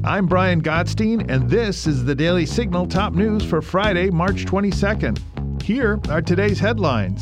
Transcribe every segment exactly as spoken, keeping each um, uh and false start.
I'm Brian Gottstein, and this is the Daily Signal top news for Friday, March twenty-second. Here are today's headlines.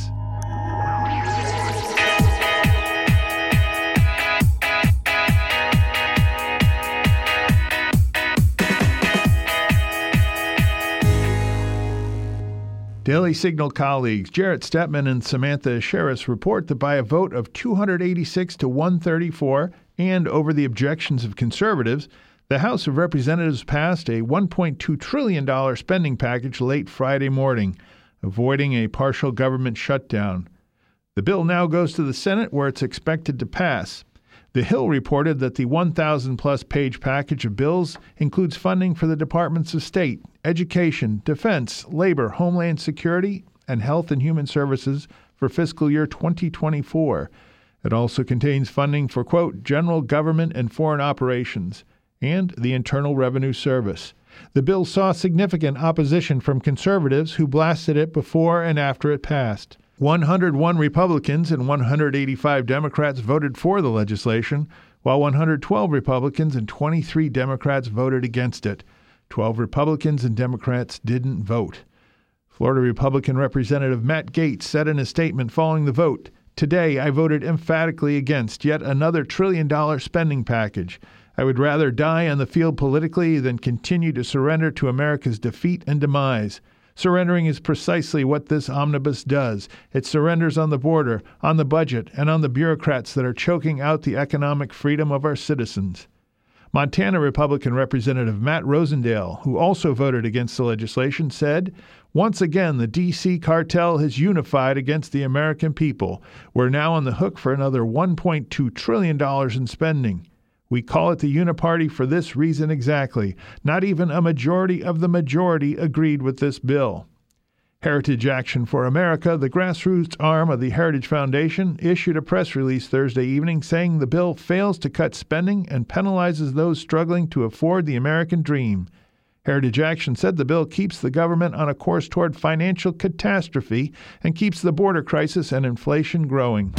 Daily Signal colleagues Jarrett Stepman and Samantha Sherris report that by a vote of two hundred eighty-six to one thirty-four and over the objections of conservatives, the House of Representatives passed a one point two trillion dollars spending package late Friday morning, avoiding a partial government shutdown. The bill now goes to the Senate, where it's expected to pass. The Hill reported that the one thousand plus page package of bills includes funding for the Departments of State, Education, Defense, Labor, Homeland Security, and Health and Human Services for fiscal year twenty twenty-four. It also contains funding for, quote, general government and foreign operations, and the Internal Revenue Service. The bill saw significant opposition from conservatives who blasted it before and after it passed. one hundred one Republicans and one hundred eighty-five Democrats voted for the legislation, while one hundred twelve Republicans and twenty-three Democrats voted against it. twelve Republicans and Democrats didn't vote. Florida Republican Representative Matt Gaetz said in a statement following the vote, "Today I voted emphatically against yet another trillion-dollar spending package. I would rather die on the field politically than continue to surrender to America's defeat and demise. Surrendering is precisely what this omnibus does. It surrenders on the border, on the budget, and on the bureaucrats that are choking out the economic freedom of our citizens." Montana Republican Representative Matt Rosendale, who also voted against the legislation, said, "Once again, the D C cartel has unified against the American people. We're now on the hook for another one point two trillion dollars in spending. We call it the Uniparty for this reason exactly. Not even a majority of the majority agreed with this bill." Heritage Action for America, the grassroots arm of the Heritage Foundation, issued a press release Thursday evening saying the bill fails to cut spending and penalizes those struggling to afford the American dream. Heritage Action said the bill keeps the government on a course toward financial catastrophe and keeps the border crisis and inflation growing.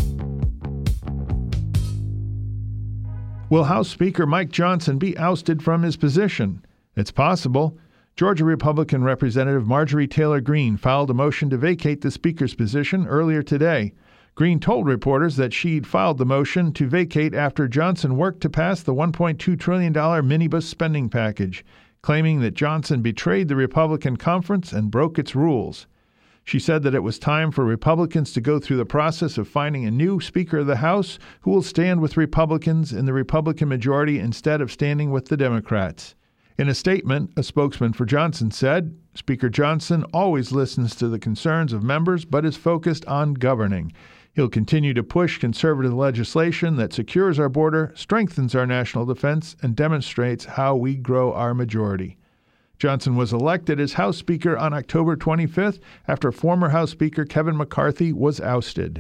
Will House Speaker Mike Johnson be ousted from his position? It's possible. Georgia Republican Representative Marjorie Taylor Greene filed a motion to vacate the Speaker's position earlier today. Greene told reporters that she'd filed the motion to vacate after Johnson worked to pass the one point two trillion dollars minibus spending package, claiming that Johnson betrayed the Republican conference and broke its rules. She said that it was time for Republicans to go through the process of finding a new Speaker of the House who will stand with Republicans in the Republican majority instead of standing with the Democrats. In a statement, a spokesman for Johnson said, "Speaker Johnson always listens to the concerns of members but is focused on governing. He'll continue to push conservative legislation that secures our border, strengthens our national defense, and demonstrates how we grow our majority." Johnson was elected as House Speaker on October twenty-fifth after former House Speaker Kevin McCarthy was ousted.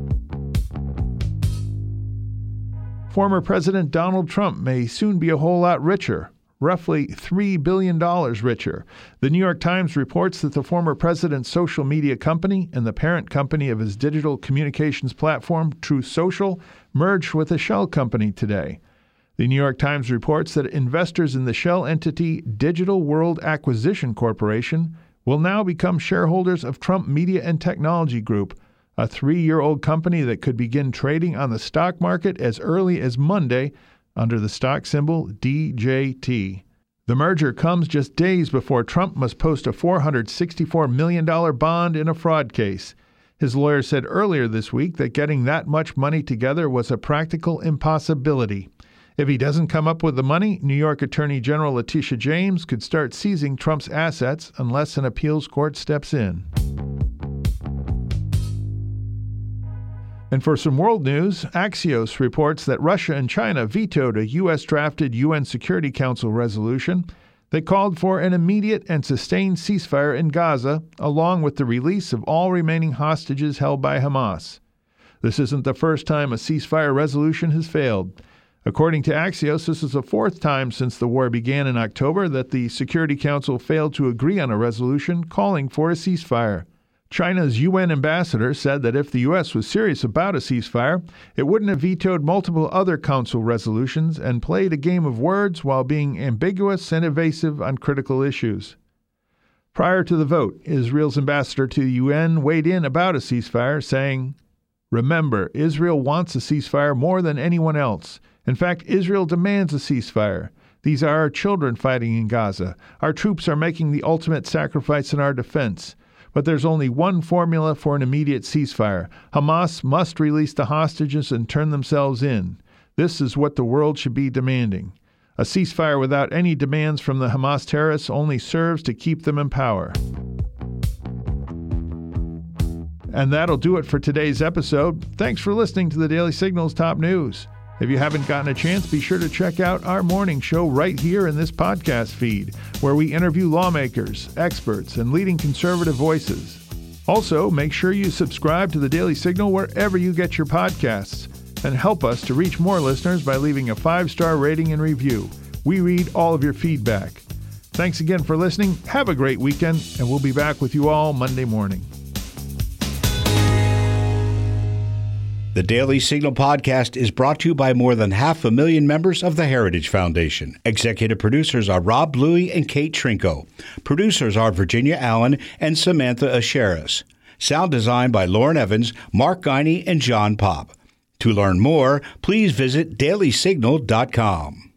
Former President Donald Trump may soon be a whole lot richer. Roughly three billion dollars richer. The New York Times reports that the former president's social media company and the parent company of his digital communications platform, Truth Social, merged with a shell company today. The New York Times reports that investors in the shell entity Digital World Acquisition Corporation will now become shareholders of Trump Media and Technology Group, a three-year-old company that could begin trading on the stock market as early as Monday under the stock symbol D J T. The merger comes just days before Trump must post a four hundred sixty-four million dollars bond in a fraud case. His lawyer said earlier this week that getting that much money together was a practical impossibility. If he doesn't come up with the money, New York Attorney General Letitia James could start seizing Trump's assets unless an appeals court steps in. And for some world news, Axios reports that Russia and China vetoed a U S-drafted U N Security Council resolution that called for an immediate and sustained ceasefire in Gaza, along with the release of all remaining hostages held by Hamas. This isn't the first time a ceasefire resolution has failed. According to Axios, this is the fourth time since the war began in October that the Security Council failed to agree on a resolution calling for a ceasefire. China's U N ambassador said that if the U S was serious about a ceasefire, it wouldn't have vetoed multiple other council resolutions and played a game of words while being ambiguous and evasive on critical issues. Prior to the vote, Israel's ambassador to the U N weighed in about a ceasefire, saying, "Remember, Israel wants a ceasefire more than anyone else. In fact, Israel demands a ceasefire. These are our children fighting in Gaza. Our troops are making the ultimate sacrifice in our defense. But there's only one formula for an immediate ceasefire. Hamas must release the hostages and turn themselves in. This is what the world should be demanding. A ceasefire without any demands from the Hamas terrorists only serves to keep them in power." And that'll do it for today's episode. Thanks for listening to the Daily Signal's Top News. If you haven't gotten a chance, be sure to check out our morning show right here in this podcast feed, where we interview lawmakers, experts, and leading conservative voices. Also, make sure you subscribe to the Daily Signal wherever you get your podcasts, and help us to reach more listeners by leaving a five-star rating and review. We read all of your feedback. Thanks again for listening. Have a great weekend, and we'll be back with you all Monday morning. The Daily Signal podcast is brought to you by more than half a million members of the Heritage Foundation. Executive producers are Rob Bluey and Kate Trinko. Producers are Virginia Allen and Samantha Asheris. Sound design by Lauren Evans, Mark Guiney, and John Pop. To learn more, please visit daily signal dot com.